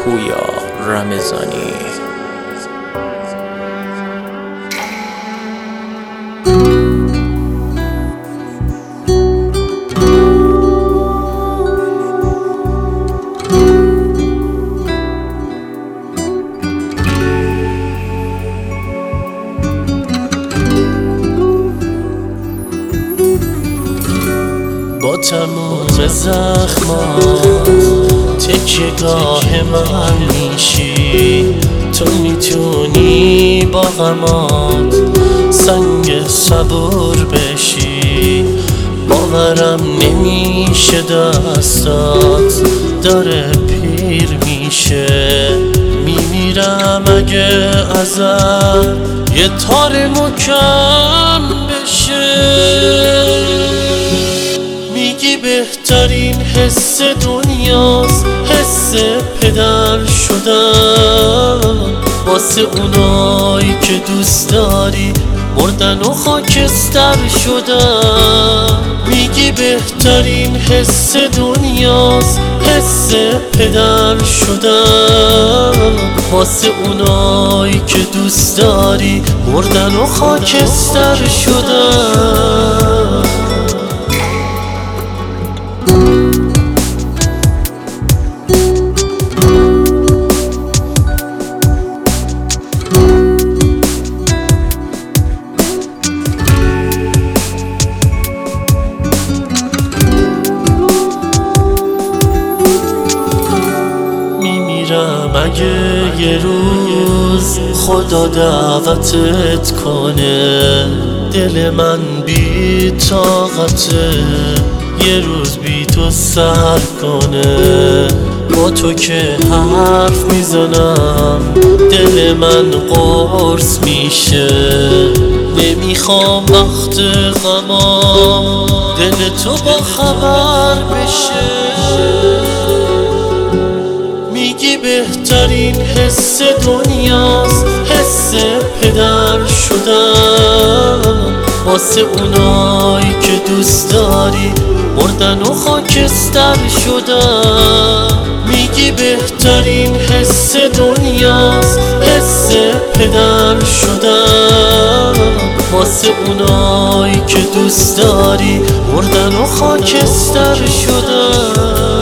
پویا رمضانی. با تموم زخمات تکیه‌گاه من میشی، تو میتونی با غمات سنگ صبور بشی. باورم نمیشه دستات داره پیر میشه، میمیرم اگه ازت یه تار مکم بشه. میگی بهترین حس دنیاست حس پدر شدن، واسه اونایی که دوست داری مردن و خاکستر شدن. میگی بهترین حس دنیاست حس پدر شدن، واسه اونایی که دوست داری مردن و خاکستر شدن. اگه یه روز خدا دعوتت کنه، دل من بی طاقته یه روز بی تو سر کنه. با تو که حرف میزنم دل من قرص میشه، نمیخوام وقت غمام دل تو با خبر بشه. میگی بهترین حس دنیاست حس پدر شدن، واسه اونایی که دوست داری مردن و خاکستر شدن. میگی بهترین حس دنیاست حس پدر شدن، واسه اونایی که دوست داری مردن و خاکستر شدن.